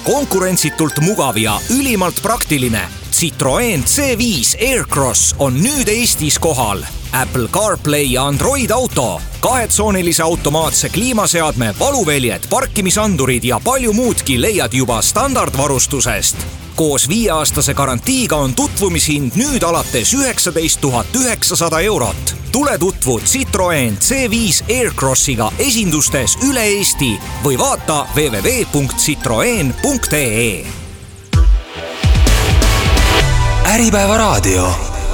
konkurentsitult mugav ja ülimalt praktiline. Citroen C5 Aircross on nüüd Eestis kohal. Apple CarPlay ja Android Auto, 2-tsoonilise automaatse kliimaseadme, valuväljed, parkimisandurid ja palju muudki leiad juba standardvarustusest. Koos 5-aastase garantiiga on tutvumishind nüüd alates 19 900 eurot. Tule tutvu Citroen C5 Aircrossiga esindustes üle Eesti või vaata www.citroen.ee. Äripäeva raadio.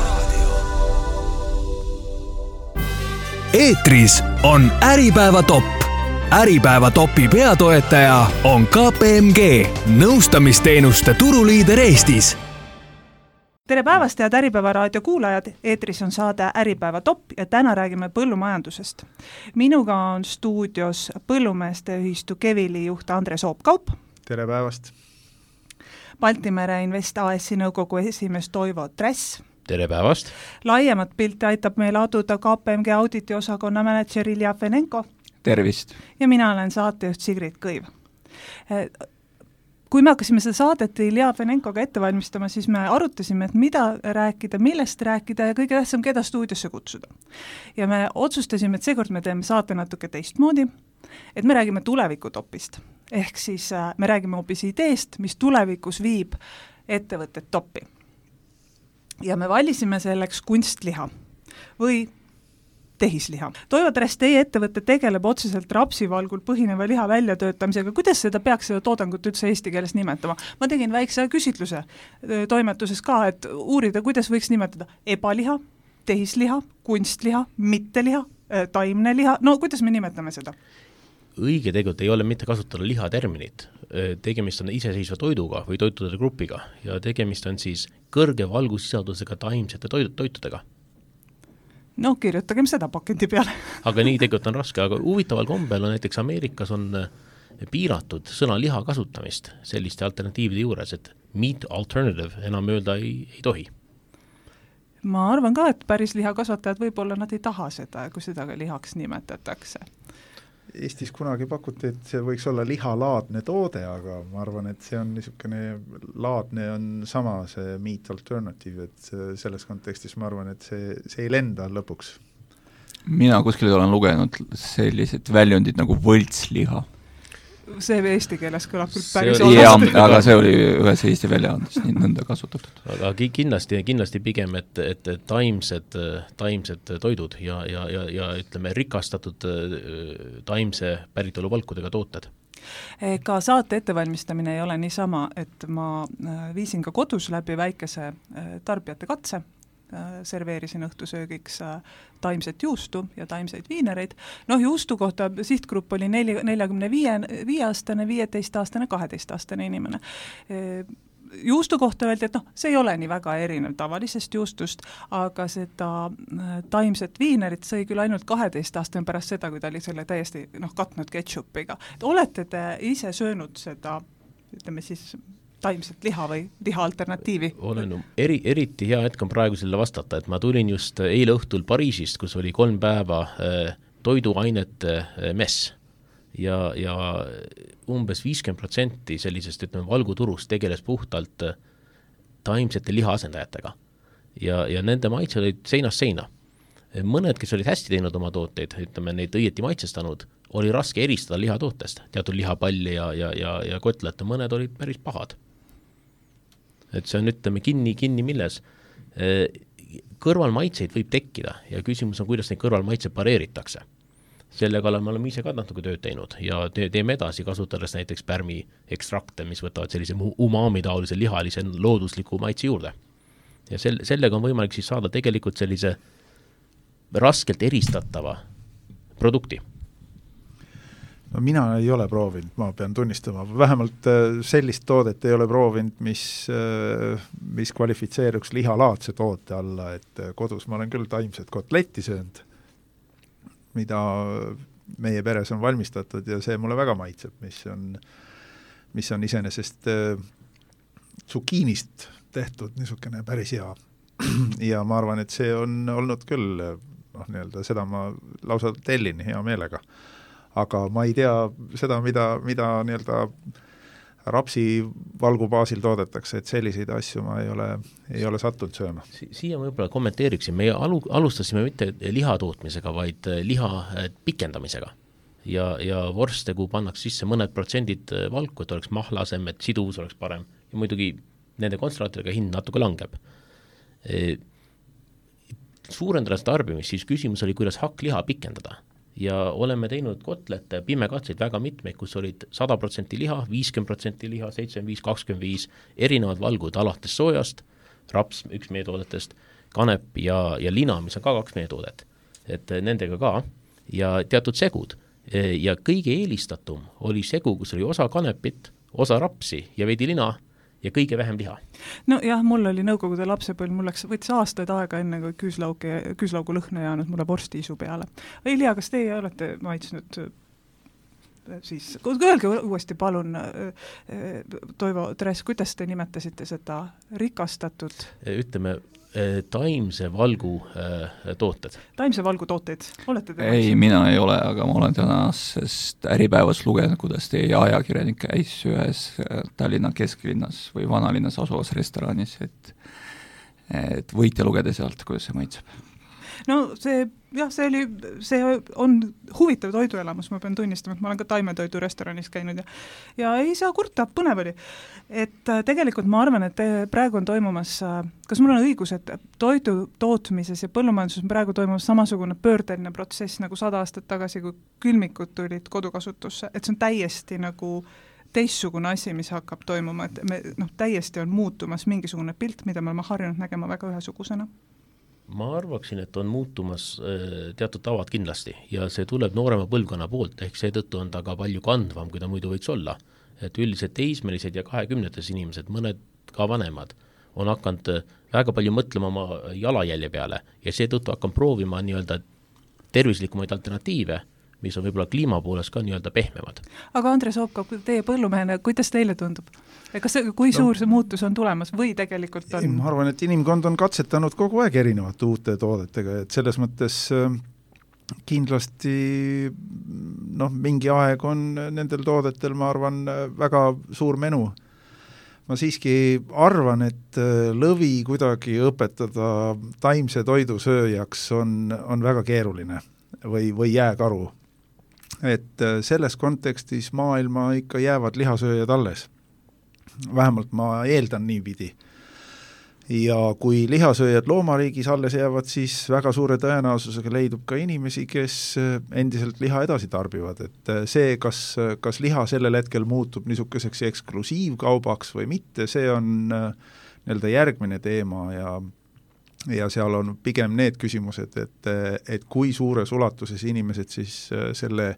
Eetris on Äripäeva top. Äripäeva topi peatoetaja on KPMG, nõustamisteenuste turuliider Eestis. Tere päevast, head Äripäeva raadio kuulajad. Eetris on saade Äripäeva top ja täna räägime põllumajandusest. Minuga on stuudios põllumeeste ühistu Kevili juht Andres Oopkaup. Tere päevast. Baltimere Invest AS-i nõukogu esimees Toivo Trass. Tere päevast. Laiemat pilti aitab meil aduda KPMG auditi osakonna manager Ilja Fenenko. Tervist. Ja mina olen saatejuht Sigrid Kõiv. Kui me hakkasime seda saadet Ilja Fenenkoga ette valmistama, siis me arutasime, et mida rääkida, millest rääkida ja kõige tähtsam, keda stuudiosse kutsuda. Ja me otsustasime, et seekord me teeme saate natuke teistmoodi, et me räägime tulevikutopist. Ehk siis me räägime hoopis ideest, mis tulevikus viib ettevõtted topi. Ja me valisime selleks kunstliha või tehisliha. Toivo Trass, teie ettevõte tegeleb otseselt rapsivalgul põhineva liha väljatöötamisega. Kuidas seda peaks seda toodangut üldse eesti keeles nimetama? Ma tegin väikse küsitluse toimetuses ka, et uurida, kuidas võiks nimetada ebaliha, tehisliha, kunstliha, mitteliha, taimne liha. No kuidas me nimetame seda? Õige tegelikult ei ole mitte kasutada lihaterminit. Tegemist on iseseisva toiduga või toitude grupiga ja tegemist on siis kõrge valgusisaldusega taimsete toitudega. No kirjutagem seda pakendi peale. Aga nii tegelikult on raske, aga huvitaval kombel on näiteks Ameerikas on piiratud sõna liha kasutamist selliste alternatiivide juures, et meat alternative enam öelda ei tohi. Ma arvan ka, et päris lihakasvatajad võib-olla nad ei taha seda, kui seda ka lihaks nimetatakse. Eestis kunagi pakuti, et see võiks olla lihalaadne toode, aga ma arvan, et see on niisugune laadne on sama see meat alternative, et selles kontekstis ma arvan, et see ei lenda lõpuks. Mina kuskil olen lugenud sellised väljundid nagu võltsliha. See eesti keeles kõlab küll päris jah, aga see oli ühes Eesti väljaandes nii nõnda kasutatud. Aga kindlasti pigem, et taimsed toidud ja ütleme rikastatud taimse päritolu valkudega tooted. Ka saate ettevalmistamine ei ole niisama, et ma viisin ka kodus läbi väikese tarbijate katse, serveerisin õhtusöögiks taimset juustu ja taimseid viinereid. Juustu kohta sihtgrupp oli 45-aastane, 15-aastane, 12-aastane inimene. Juustu kohta öeldi, et see ei ole nii väga erinev tavalisest juustust, aga seda taimset viinerit sõi küll ainult 12-aastane pärast seda, kui ta oli selle täiesti katnud ketšupiga. Olete te ise söönud seda, ütleme siis, taimset liha või liha alternatiivi? Olen eriti hea hetk on praegu selle vastata, et ma tulin just eile õhtul Pariisist, kus oli 3 päeva toiduainete mess ja umbes 50% sellisest valguturust tegeles puhtalt taimsete lihaasendajatega ja nende maitsed olid seinast seina. Mõned, kes olid hästi teinud oma tooteid, ütleme neid õieti maitsestanud, oli raske eristada lihatootest, teatud lihapalli ja kotlet, mõned olid päris pahad. Et see on, ütleme, kinni milles. Kõrvalmaitseid võib tekkida ja küsimus on, kuidas neid kõrvalmaitseid pareeritakse. Selle kallal me oleme ise ka natuke tööd teinud ja teeme edasi, kasutades näiteks pärmi ekstrakte, mis võtavad sellise umami-taolise lihalise loodusliku maitse juurde. Ja sellega on võimalik siis saada tegelikult sellise raskelt eristatava produkti. No mina ei ole proovinud, ma pean tunnistama. Vähemalt sellist toodet ei ole proovinud, mis kvalifitseeruks lihalaadse toote alla, et kodus ma olen küll taimset kotletti söönud, mida meie peres on valmistatud ja see mulle väga maitseb, mis on iseenesest zukiinist tehtud niisugune päris hea. Ja ma arvan, et see on olnud küll, seda ma lausa tellin hea meelega. Aga ma ei tea seda, mida rapsi valgu baasil toodetakse, et selliseid asju ma ei ole sattunud sööma. Siia ma võib-olla kommenteeriksin, me alustasime mitte liha tootmisega, vaid liha pikendamisega. Ja vorste, kui pannaks sisse mõned protsendid valku, et oleks mahlasem, et siduvus oleks parem ja muidugi nende konstantidega hind natuke langeb. Suurendades tarbimist, siis küsimus oli, kuidas hakkliha pikendada. Ja oleme teinud kotlete pimekatseid väga mitmeid, kus olid 100% liha, 50% liha, 75, 25, erinevad valgud alates soojast, raps üks meie toodetest, kanep ja lina, mis on ka 2 meie toodet, et nendega ka, ja teatud segud. Ja kõige eelistatum oli segu, kus oli osa kanepit, osa rapsi ja veidi lina ja kõige vähem liha. No jah, mul oli nõukogude lapsepõlv, mul võttis aastaid aega enne, kui küüslaugu lõhna jäänud mulle vorstiisu peale. Elia, kas teie olete maitsnud siis, öelge uuesti palun, Toivo Tres, kuidas te nimetasite seda rikastatud? Ütleme, taimse valgu tooted. Taimse valgu tooteid, olete te? Ei, mina ei ole, aga ma olen tänasest Äripäevas lugenud, kuidas teie ajakirjanik käis ühes Tallinna kesklinnas või vanalinnas asuvas restoranis, et võite lugeda sealt, kuidas see maitseb. No see on huvitav toiduelamus, ma pean tunnistama, et ma olen ka taimetoidu restoranis käinud ja ei saa kurta, põnev oli. Et tegelikult ma arvan, et praegu on toimumas, kas mul on õigus, et toidu tootmises ja põllumajanduses on praegu toimumas samasugune pöördeline protsess nagu 100 aastat tagasi, kui külmikud tulid kodukasutusse, et see on täiesti nagu teistsugune asi, mis hakkab toimuma, et täiesti on muutumas mingisugune pilt, mida me oleme harjunud nägema väga ühesugusena. Ma arvaksin, et on muutumas teatud tavad kindlasti ja see tuleb noorema põlvkonna poolt, ehk seetõttu on ta ka palju kandvam, kui ta muidu võiks olla. Et üldiselt teismelised ja 20-tes inimesed, mõned ka vanemad, on hakanud väga palju mõtlema oma jalajälje peale ja seetõttu hakkan proovima nii-öelda tervislikumaid alternatiive, mis on võib-olla kliima poolest ka nii-öelda pehmemad. Aga Andres Oopkap, teie põllumehena, kuidas teile tundub? Kui suur see muutus on tulemas või tegelikult on? Ma arvan, et inimkond on katsetanud kogu aeg erinevate uute toodetega, et selles mõttes kindlasti mingi aeg on nendel toodetel, ma arvan, väga suur menu. Ma siiski arvan, et lõvi kuidagi õpetada taimse toidu sööjaks on väga keeruline või jääkaru. Et selles kontekstis maailma ikka jäävad lihasööjad alles. Vähemalt ma eeldan niipidi. Ja kui lihasööjad loomariigis alles jäävad, siis väga suure tõenäosusega leidub ka inimesi, kes endiselt liha edasi tarbivad. Et see, kas liha sellel hetkel muutub niisuguseks eksklusiivkaubaks või mitte, see on järgmine teema ja seal on pigem need küsimused, et kui suures ulatuses inimesed siis selle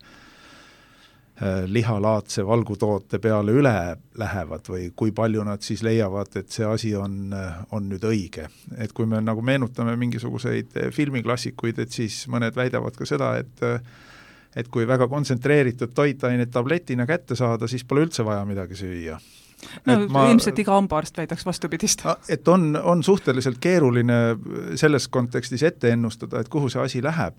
lihalaadse valgutoote peale üle lähevad või kui palju nad siis leiavad, et see asi on nüüd õige. Et kui me nagu meenutame mingisuguseid filmiklassikuid, et siis mõned väidavad ka seda, et kui väga kontsentreeritud toitainet tabletina kätte saada, siis pole üldse vaja midagi süüa. Ilmselt iga hambaarst väidaks vastupidist. Et on suhteliselt keeruline selles kontekstis ette ennustada, et kuhu see asi läheb,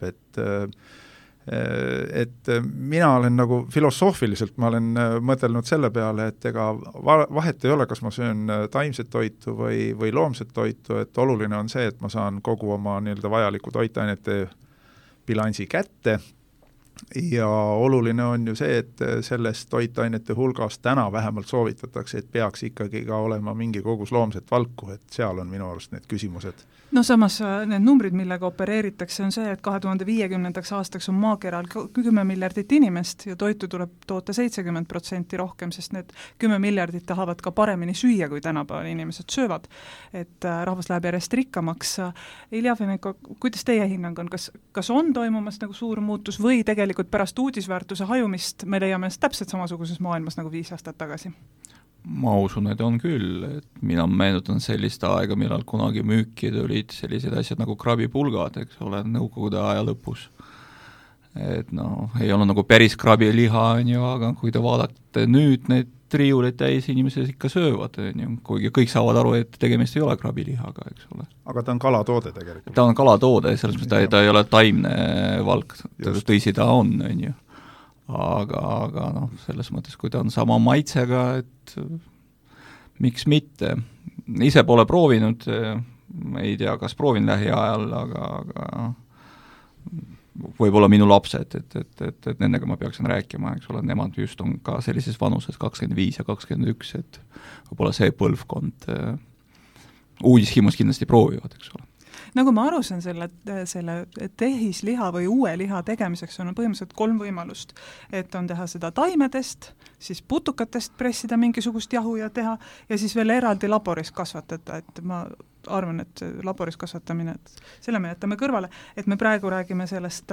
et mina olen nagu filosoofiliselt, ma olen mõtelnud selle peale, et ega vahet ei ole, kas ma söön taimset toitu või loomset toitu, et oluline on see, et ma saan kogu oma nii-öelda vajaliku toitainete bilansi kätte ja oluline on ju see, et sellest toitainete hulgas täna vähemalt soovitatakse, et peaks ikkagi ka olema mingi kogus loomset valku, et seal on minu arust need küsimused. No samas need numbrid, millega opereeritakse, on see, et 2050. aastaks on maakeral 10 miljardit inimest ja toitu tuleb toota 70% rohkem, sest need 10 miljardit tahavad ka paremini süüa, kui tänapäeval inimesed söövad. Et rahvas läheb järjest rikkamaks. Ilja Feneko, kuidas teie hinnang on? Kas on toimumas nagu suur muutus või tegelikult pärast uudisväärtuse hajumist me leiame täpselt samasuguses maailmas nagu 5 aastat tagasi? Ma usun, et on küll, et mina meenutan sellist aega, millal kunagi müüki tulid sellised asjad nagu krabipulgad, eks ole, nõukogude aja lõpus. Et ei ole nagu päris krabiliha, aga kui te vaadate nüüd neid riiuleid täis inimesed ikka söövad, kuigi kõik saavad aru, et tegemist ei ole krabilihaga, eks ole. Aga ta on kalatoode tegelikult. Ta on kalatoode, selles mõttes ta ei ole taimne valk, tõsi ta on ju. Aga selles mõttes, kui ta on sama maitsega, et et miks mitte. Ise pole proovinud, ei tea, kas proovin lähiajal, aga võib-olla minu lapsed, et nendega ma peaksin rääkima, eks ole, nemad just on ka sellises vanuses 25 ja 21, et võib-olla see põlvkond uudishimus kindlasti proovivad, eks ole. Nagu ma aru saan, selle tehisliha või uue liha tegemiseks on põhimõtteliselt 3 võimalust. Et on teha seda taimedest, siis putukatest pressida mingisugust jahu ja teha, ja siis veel eraldi laboris kasvatada, et ma arvan, et laboris kasvatamine, et selle me jätame kõrvale, et me praegu räägime sellest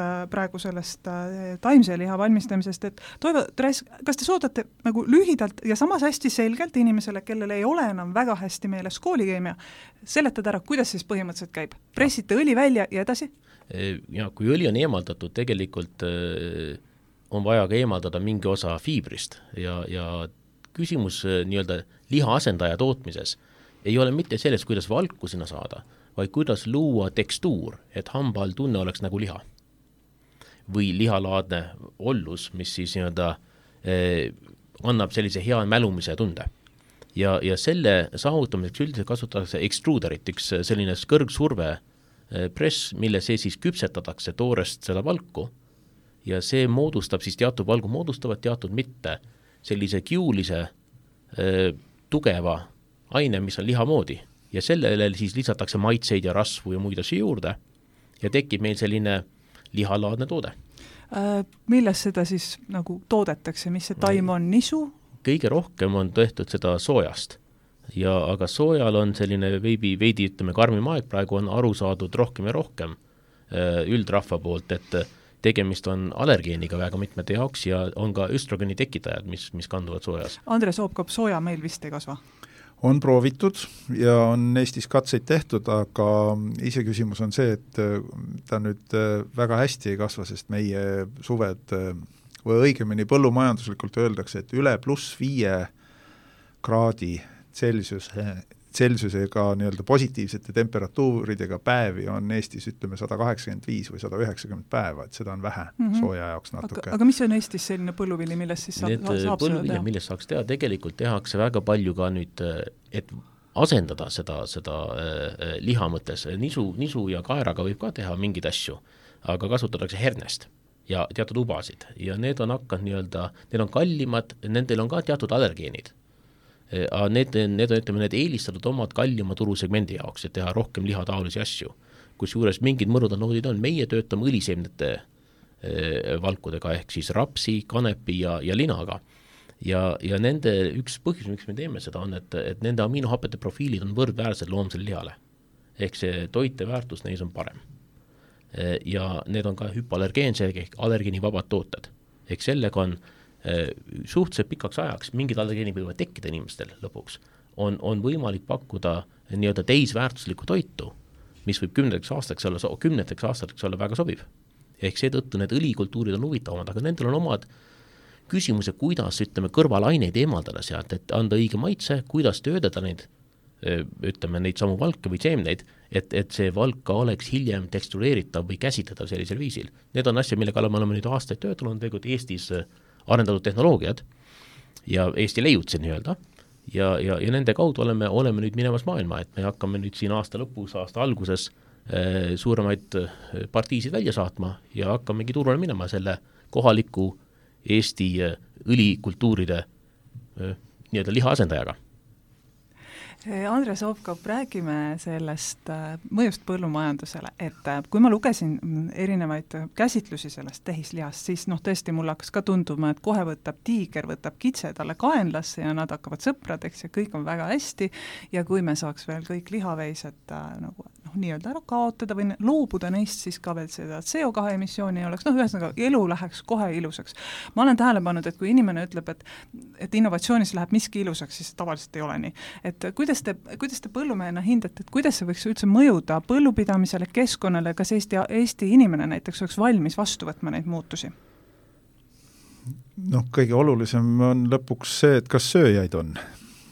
taimse liha valmistamisest, et Toivo Tress, kas te soodate nagu lühidalt ja samas hästi selgelt inimesele, kellel ei ole enam väga hästi meeles koolikeemia, seletada ära, kuidas siis põhimõtteliselt käib? Pressite õli välja ja edasi? Ja kui õli on eemaldatud, tegelikult on vaja ka eemaldada mingi osa fiibrist ja küsimus nii-öelda liha asendaja tootmises ei ole mitte sellest, kuidas valku sinna saada, vaid kuidas luua tekstuur, et hamba all tunne oleks nagu liha. Või lihalaadne ollus, mis siis nii-öelda annab sellise hea mälumise tunde. Ja selle saavutamiseks üldiselt kasutatakse ekstruuderit, üks selline kõrgsurve press, mille see siis küpsetatakse toorest seda valku ja see moodustab siis teatud valgu moodustavad, teatud mitte sellise kiulise tugeva aine, mis on liha moodi ja sellele siis lisatakse maitseid ja rasvu ja muid asju juurde ja tekib meil selline lihalaadne toode. Milles seda siis nagu toodetakse, mis see taim on, nisu? Kõige rohkem on tehtud seda soojast, aga soojal on selline veidi ütleme karmim aeg, praegu on aru saadud rohkem ja rohkem üldrahva poolt, et tegemist on allergeeniga väga mitmete jaoks ja on ka östrogeni tekitajad, mis kanduvad soojas. Andres Oopkop, soja meil vist ei kasva? On proovitud ja on Eestis katseid tehtud, aga iseküsimus on see, et ta nüüd väga hästi ei kasva, sest meie suved või õigemini põllumajanduslikult öeldakse, et üle +5 kraadi Celsiusega nii-öelda positiivsete temperatuuridega päevi on Eestis ütleme 185 või 190 päeva, et seda on vähe sooja jaoks natuke. Aga mis on Eestis selline põlluvili, millest siis saab seda teha? Millest saaks teha, tegelikult tehakse väga palju ka nüüd, et asendada seda liha mõttes, nisu ja kaeraga võib ka teha mingeid asju, aga kasutatakse hernest ja teatud ubasid ja need on hakanud nii-öelda, need on kallimad, nendel on ka teatud allergeenid. Need on, ütleme, need eelistatud omad kallima turusegmendi jaoks, et teha rohkem lihataolisi asju, kus juures mingid mõrudanoodid on. Meie töötame õliseemnete valkudega, ehk siis rapsi, kanepi ja linaga. Ja nende üks põhjus, miks me teeme seda, on, et nende aminohapete profiilid on võrdväärsed loomsele lihale. Ehk see toiteväärtus neis on parem. Ja need on ka hüpoallergeense ehk allergeenivabad tooted. Ehk sellega on suhteliselt pikaks ajaks, mingid allergeenid võivad tekkida inimestel lõpuks, on võimalik pakkuda nii-öelda teisväärtuslikku toitu, mis võib 10 aastaks olla väga sobiv. Ehk seetõttu need õlikultuurid on huvitavamad, aga nendel on omad küsimused, kuidas ütleme kõrvalaineid eemaldada sealt, et anda õige maitse, kuidas töödada neid, ütleme neid samu valke või seemneid, et see valka oleks hiljem tekstureeritav või käsitletav sellisel viisil. Need on asja, millega me oleme nüüd aastaid töötanud, tegelikult Eestis arendatud tehnoloogiad ja Eesti leiutse nii-öelda ja nende kaudu oleme nüüd minemas maailma, et me hakkame nüüd siin aasta lõpus, aasta alguses suuremaid partiisid välja saatma ja hakkamegi turule minema selle kohaliku Eesti õlikultuuride nii-öelda liha asendajaga. Andres Oopkop, räägime sellest mõjust põllumajandusele, et kui ma lugesin erinevaid käsitlusi sellest tehislihast, siis tõesti mulle hakkas ka tunduma, et kohe võtab tiiger, võtab kitse talle kaenlasse ja nad hakkavad sõpradeks ja kõik on väga hästi ja kui me saaks veel kõik lihaveised nagu nii-öelda ära kaotada või loobuda neist, siis ka veel seda CO2 emissiooni ei oleks, ühesõnaga elu läheks kohe ilusaks. Ma olen tähele pannud, et kui inimene ütleb, et innovatsioonis läheb miski ilusaks, siis tavaliselt ei ole nii. Et kuidas te põllumehena hindate, et kuidas see võiks üldse mõjuda põllupidamisele, keskkonnale, kas Eesti inimene näiteks oleks valmis vastu võtma neid muutusi? Kõige olulisem on lõpuks see, et kas sööjaid on.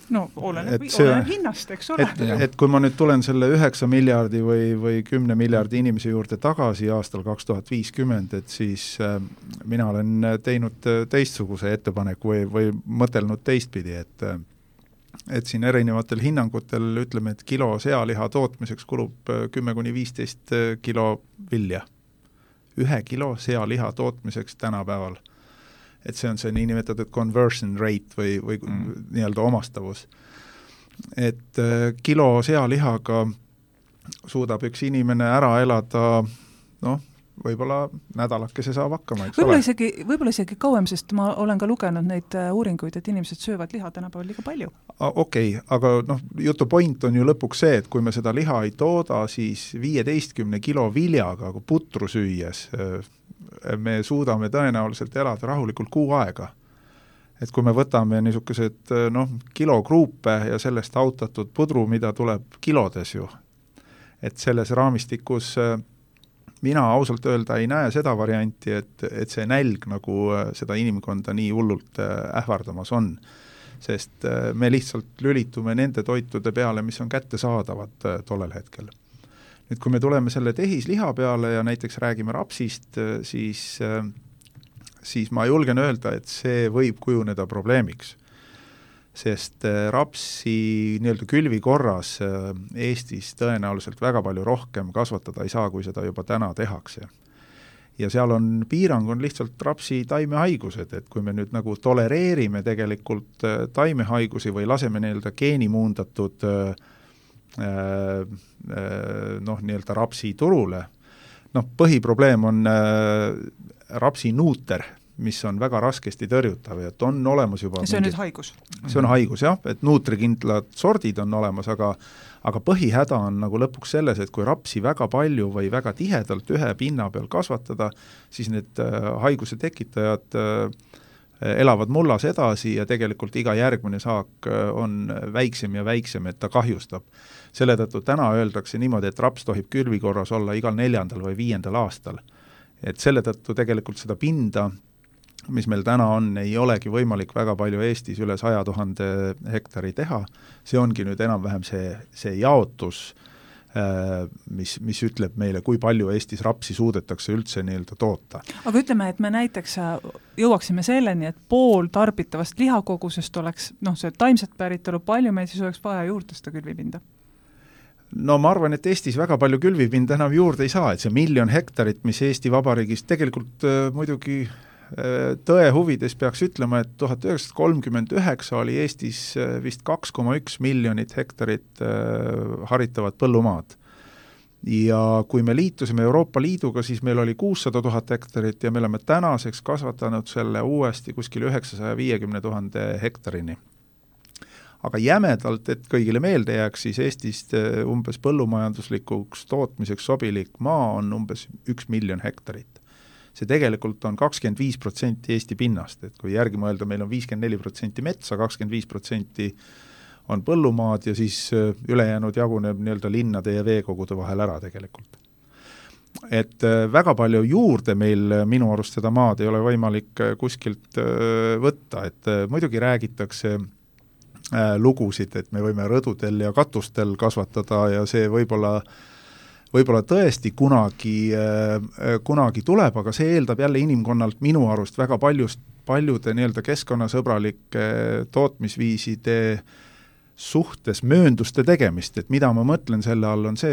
no oleneb hinnast, eks ole. Et kui ma nüüd tulen selle 9 miljardi või 10 miljardi inimese juurde tagasi aastal 2050, et siis mina olen teinud teistsuguse ettepaneku või mõtelnud teistpidi, et siin erinevatel hinnangutel ütleme, et kilo sealiha tootmiseks kulub 10-15 kilo vilja. 1 kilo sealiha tootmiseks tänapäeval. Et see on see niinimetatud conversion rate või nii-öelda omastavus. Et kilo sealihaga suudab üks inimene ära elada, võib-olla nädalakese saab hakkama, eks võib-olla isegi kauem, sest ma olen ka lugenud neid uuringuid, et inimesed söövad liha tänapäeval liiga palju. Okei, aga jutu point on ju lõpuks see, et kui me seda liha ei tooda, siis 15 kilo viljaga putru süües me suudame tõenäoliselt elada rahulikult 6 aega. Et kui me võtame niisugused kilogruupe ja sellest autatud pudru, mida tuleb kilodes ju, et selles raamistikus mina ausalt öelda ei näe seda varianti, et see nälg nagu seda inimkonda nii hullult ähvardamas on. Sest me lihtsalt lülitume nende toitude peale, mis on kättesaadavad tollel hetkel. Nüüd, kui me tuleme selle tehisliha peale ja näiteks räägime rapsist, siis ma julgen öelda, et see võib kujuneda probleemiks. Sest rapsi nii-öelda külvi korras Eestis tõenäoliselt väga palju rohkem kasvatada ei saa, kui seda juba täna tehakse. Ja seal on piirang on lihtsalt rapsi taimehaigused, et kui me nüüd nagu tolereerime tegelikult taimehaigusi või laseme nii-öelda geenimuundatud nii-öelda rapsi turule. Põhiprobleem on rapsi nuuter, mis on väga raskesti tõrjutav, et on olemas juba... See on nüüd haigus? See on haigus, jah, et nuutrikindlad sordid on olemas, aga põhihäda on nagu lõpuks selles, et kui rapsi väga palju või väga tihedalt ühe pinna peal kasvatada, siis need haiguse tekitajad elavad mullas edasi ja tegelikult iga järgmine saak on väiksem ja väiksem, et ta kahjustab. Selle tõttu täna öeldakse niimoodi, et raps tohib külvikorras olla igal 4. või 5. aastal. Et selle tõttu tegelikult seda pinda, mis meil täna on, ei olegi võimalik väga palju Eestis üle 100 000 hektari teha. See ongi nüüd enam-vähem see jaotus, mis ütleb meile, kui palju Eestis rapsi suudetakse üldse nii-öelda toota. Aga ütleme, et me näiteks jõuaksime selleni, et pool tarbitavast lihakogusest oleks, see taimset päritolu palju, meil siis oleks vaja juurde seda külvipinda? No ma arvan, et Eestis väga palju külvipinda enam juurde ei saa, et see 1 000 000 hektarit, mis Eesti Vabariigis tegelikult muidugi tõe huvides peaks ütlema, et 1939 oli Eestis vist 2,1 miljonit hektarit haritavat põllumaad. Ja kui me liitusime Euroopa Liiduga, siis meil oli 600 000 hektarit ja me oleme tänaseks kasvatanud selle uuesti kuskil 950 000 hektarini. Aga jämedalt, et kõigile meelde jääks, siis Eestist umbes põllumajanduslikuks tootmiseks sobilik maa on umbes 1 miljon hektarit. See tegelikult on 25% Eesti pinnast, et kui järgi mõelda, meil on 54% metsa, 25% on põllumaad ja siis ülejäänud jaguneb nii-öelda linnade ja veekogude vahel ära tegelikult. Et väga palju juurde meil minu arust seda maad ei ole võimalik kuskilt võtta, et muidugi räägitakse lugusid, et me võime rõdudel ja katustel kasvatada ja see võib-olla tõesti kunagi tuleb, aga see eeldab jälle inimkonnalt minu arust väga paljude nii-öelda keskkonnasõbralike tootmisviiside suhtes möönduste tegemist, et mida ma mõtlen selle all on see,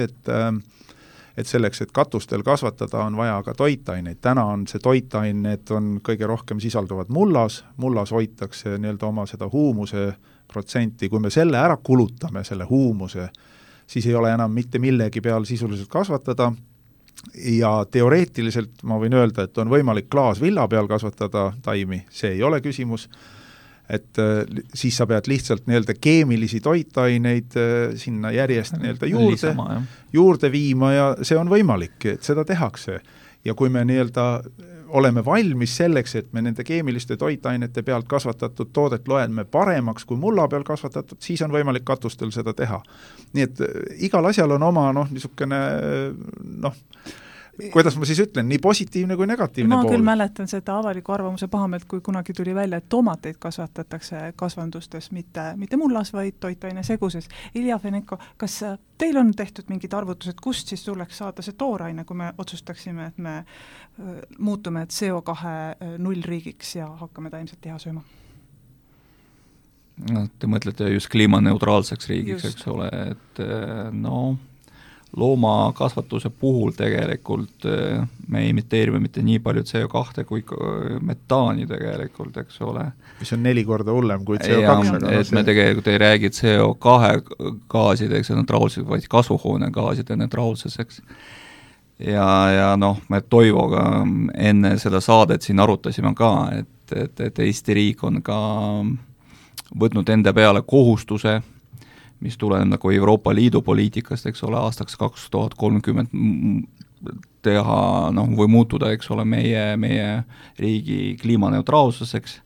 et selleks, et katustel kasvatada, on vaja ka toitaineid. Täna on see toitained on kõige rohkem sisalduvad mullas hoitakse nii-öelda oma seda huumuse protsenti, kui me selle ära kulutame, selle huumuse, siis ei ole enam mitte millegi peal sisuliselt kasvatada ja teoreetiliselt ma võin öelda, et on võimalik klaasvilla peal kasvatada taimi, see ei ole küsimus, et siis sa pead lihtsalt nii-öelda keemilisi toitaineid sinna järjest nii-öelda juurde viima ja see on võimalik, et seda tehakse. Ja kui me nii-öelda oleme valmis selleks, et me nende keemiliste toitainete pealt kasvatatud toodet loeme paremaks kui mulla peal kasvatatud, siis on võimalik katustel seda teha. Nii et igal asjal on oma niisugune kuidas ma siis ütlen, nii positiivne kui negatiivne ma pool. küll mäletan seda avaliku arvamuse pahameelt, kui kunagi tuli välja, et tomateid kasvatatakse kasvandustes, mitte mullas, vaid toitaine seguses. Ilja Fenenko, kas teil on tehtud mingid arvutused, kust siis tuleks saada see tooraine, kui me otsustaksime, et me muutume CO2 nullriigiks ja hakkame taimset liha sööma? No, te mõtlete just kliimaneutraalseks riigiks, eks ole, et loomakasvatuse puhul tegelikult me imiteerime mitte nii palju CO2 kui metaani tegelikult, eks ole. Mis on 4 korda hullem kui CO2. Et me tegelikult ei räägi CO2 gaaside neutraalsuseks, vaid kasvuhoonegaaside neutraalsuseks. Ja me Toivoga enne seda saadet siin arutasime ka, et Eesti riik on ka võtnud enda peale kohustuse, mis tuleneb nagu Euroopa Liidu poliitikast, eks ole, aastaks 2030 teha, või muutuda, eks ole, meie riigi kliimaneutraalsuseks.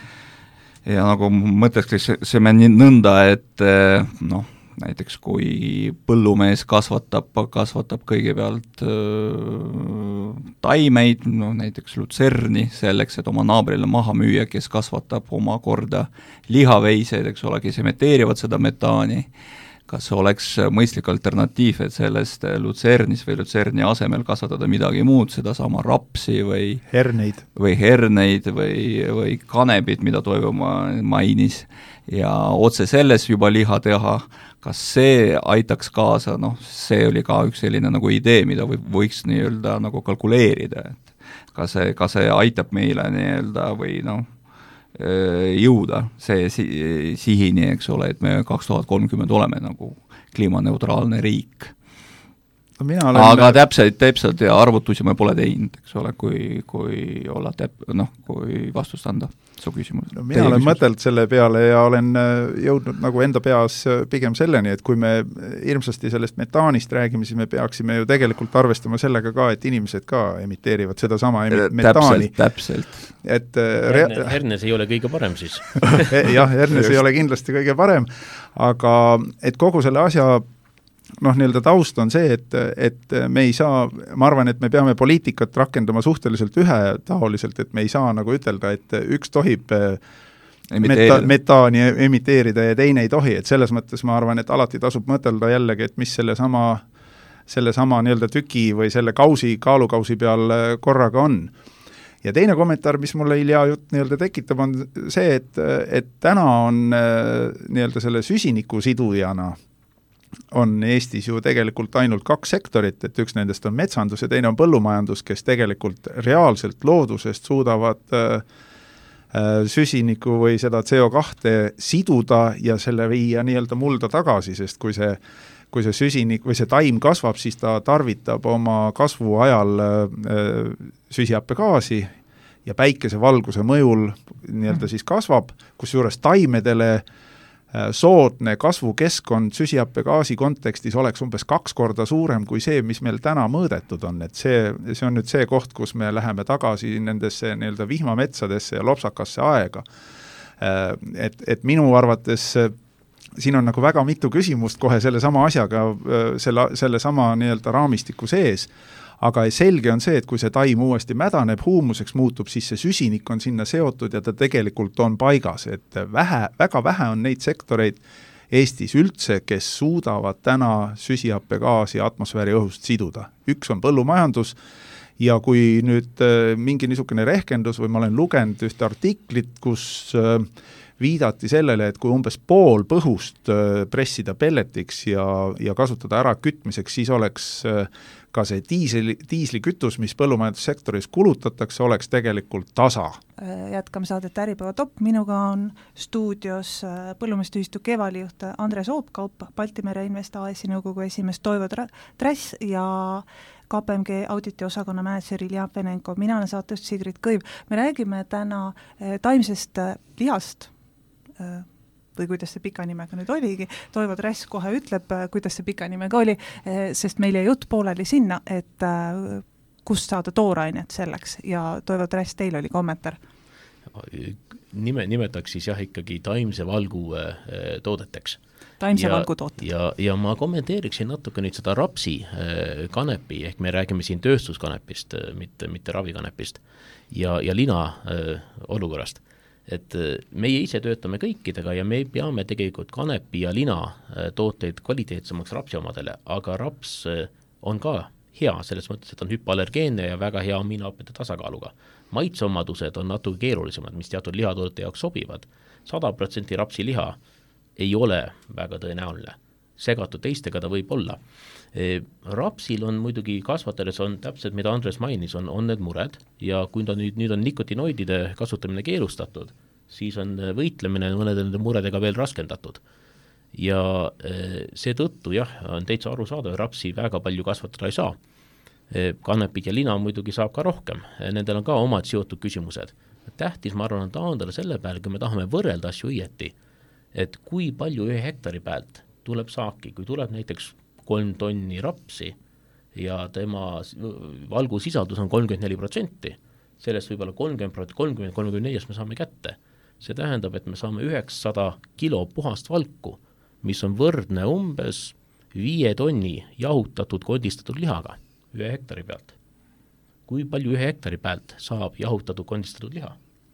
Ja nagu mõtleks, see me nõnda, et näiteks kui põllumees kasvatab kõigepealt taimeid, näiteks lutserni, selleks, et oma naabrile maha müüa, kes kasvatab omakorda lihaveiseid, eks ole, kes emiteerivad seda metaani, kas oleks mõistlik alternatiiv, et sellest lutsernis või lutserni asemel kasvatada midagi muud, sedasama rapsi või herneid või kanebit, mida Toivo mainis, ja otse selles juba liha teha, kas see aitaks kaasa, see oli ka üks selline nagu idee, mida võiks nii-öelda nagu kalkuleerida, et kas see aitab meile nii-öelda või jõuda see sihini, eks ole, et me 2030 oleme nagu kliimaneutraalne riik. Aga täpselt ja arvutusi me pole teinud, eks ole, kui olla kui vastust anda su küsimus. Mina olen mõtelnud selle peale ja olen jõudnud nagu enda peas pigem selleni, et kui me hirmsasti sellest metaanist räägime, siis me peaksime ju tegelikult arvestama sellega ka, et inimesed ka emiteerivad seda sama metaani. Täpselt. Et Hernes ei ole kõige parem siis. Jah, Hernes ei ole kindlasti kõige parem, aga et kogu selle asja nii-öelda taust on see, et me ei saa, ma arvan, et me peame poliitikat rakendama suhteliselt ühetaoliselt, et me ei saa nagu ütelda, et üks tohib metaani emiteerida ja teine ei tohi, et selles mõttes ma arvan, et alati tasub mõtelda jällegi, et mis sellesama nii-öelda tüki või selle kaalukausi peal korraga on. Ja teine kommentaar, mis mulle Ilja jutt nii-öelda tekitab, on see, et täna on nii-öelda selle süsiniku sidujana on Eestis ju tegelikult ainult 2 sektorit, et üks nendest on metsandus ja teine on põllumajandus, kes tegelikult reaalselt loodusest suudavad süsiniku või seda CO2 siduda ja selle viia nii-öelda mulda tagasi, sest kui see süsinik või see taim kasvab, siis ta tarvitab oma kasvu ajal süsihappegaasi ja päikesevalguse mõjul nii-öelda siis kasvab, kusjuures taimedele soodne kasvukeskkond süsihappegaasi kontekstis oleks umbes 2 korda suurem kui see, mis meil täna mõõdetud on, et see on nüüd see koht, kus me läheme tagasi nendesse nii-öelda vihmametsadesse ja lopsakasse aega. Et minu arvates siin on nagu väga mitu küsimust kohe selle sama asjaga, selle sama nii-öelda raamistiku sees, aga selge on see, et kui see taim uuesti mädaneb, huumuseks muutub, siis see süsinik on sinna seotud ja ta tegelikult on paigas, et väga vähe on neid sektoreid Eestis üldse, kes suudavad täna süsihappegaasi atmosfääri õhust siduda. Üks on põllumajandus ja kui nüüd mingi niisugune rehkendus või ma olen lugenud ühte artiklit, kus viidati sellele, et kui umbes pool põhust pressida pelletiks ja kasutada ära kütmiseks, siis oleks ka see diislikütus, mis põllumajandussektoris kulutatakse, oleks tegelikult tasa. Jätkame saadet Äripäeva top. Minuga on stuudios põllumajandusühistu Kevali juht Andres Oopkaup, Baltimere Invest AS-i nõukogu esimees Toivo Trass ja KPMG auditi osakonna manager Ilja Fenenko. Mina olen saatust Sigrid Kõiv. Me räägime täna taimsest lihast, või kuidas see pika nimega nüüd oligi, Toivo Trass kohe ütleb, kuidas see pika nimega oli, sest meil jäi jutt pooleli sinna, et kust saada toorainet selleks ja Toivo Trass, teil oli kommentaar. nimetaks siis jah ikkagi taimse valgu toodeteks. Taimse valgu tooted. Ja ma kommenteeriksin natuke nüüd seda rapsi kanepi, ehk me räägime siin tööstuskanepist, mitte ravikanepist, ja lina olukorrast. Et meie ise töötame kõikidega ja me peame tegelikult kanepi ja lina tooteid kvaliteetsemaks rapsi omadele, aga raps on ka hea, selles mõttes, et on hüppoallergeenne ja väga hea aminohapete tasakaaluga. Maitseomadused on natuke keerulisemad, mis teatud lihatoodete jaoks sobivad. 100% rapsi liha ei ole väga tõenäoline. Segatud teistega ta võib olla. Rapsil on muidugi kasvatades on täpselt, mida Andres mainis, on need mured ja kui nüüd on nikotinoidide kasutamine keelustatud, siis on võitlemine mõnede muredega veel raskendatud. Ja seetõttu jah, on täitsa aru saada, rapsi väga palju kasvatada ei saa. Kanepid ja lina muidugi saab ka rohkem, nendel on ka omad seotud küsimused. Tähtis, ma arvan, on taandada selle peale, kui me tahame võrrelda asju õieti, et kui palju 1 hektari pealt tuleb saaki, kui tuleb näiteks 3 tonni rapsi ja tema valgusisaldus on 34%, sellest võib-olla 30-34 me saame kätte. See tähendab, et me saame 900 kilo puhast valku, mis on võrdne umbes 5 tonni jahutatud, kondistatud lihaga 1 hektari pealt. Kui palju 1 hektari pealt saab jahutatud, kondistatud liha?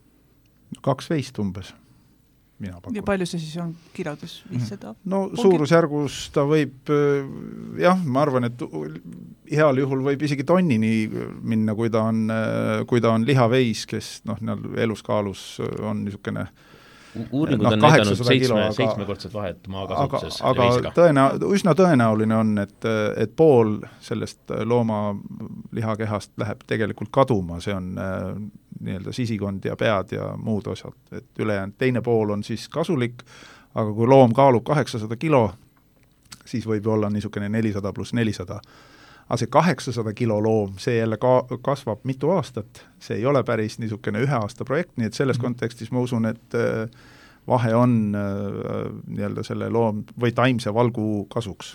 2 veist umbes. Ja palju see siis on kilodes? 500? No suurusjärgus ta võib, jah, ma arvan, et heal juhul võib isegi tonnini minna, kui ta on lihaveis, kes eluskaalus on niisugune uuringud on näidanud 7-kordset vahet maakasutuses. Aga üsna tõenäoline on, et pool sellest looma lihakehast läheb tegelikult kaduma, see on nii-öelda sisikond ja pead ja muud osad, et ülejäänud teine pool on siis kasulik, aga kui loom kaalub 800 kilo, siis võib olla niisugune 400 + 400. Aga see 800 kilo loom, see jälle kasvab mitu aastat, see ei ole päris niisugune 1 aasta projekt, nii et selles kontekstis ma usun, et vahe on nii-öelda selle loom või taimse valgu kasuks.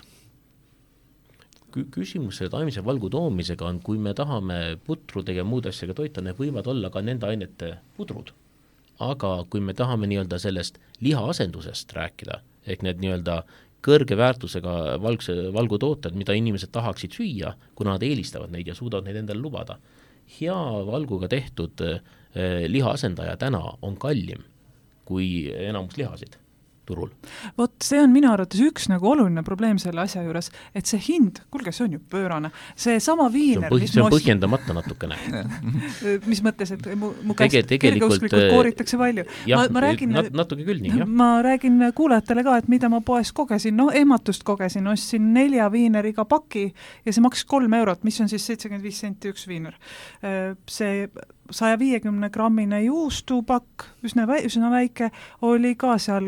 Küsimus selle taimse valgu toomisega on, kui me tahame putrudega ja muud asjaga toita, need võivad olla ka nende ainete pudrud. Aga kui me tahame nii-öelda sellest lihaasendusest rääkida, ehk need nii-öelda kõrge väärtusega valgutooted, mida inimesed tahaksid süüa, kuna nad eelistavad neid ja suudavad neid endale lubada. Hea valguga tehtud lihaasendaja täna on kallim kui enamus lihasid turul. Vot see on minu arvates üks oluline probleem selle asja juures, et see hind, kuulge, see on ju pöörane. See sama viiner, see on põhjendamata natukene. Mis mõttes, et mu käest kergeusklikult kooritakse palju. Natuke küll nii, jah. Ma räägin kuulajatele ka, et mida ma poes kogesin, ehmatust kogesin, ostsin 4 viineriga paki ja see maksis 3 eurot, mis on siis 75 senti üks viiner. See 150-grammine juustupakk, üsna väike, oli ka seal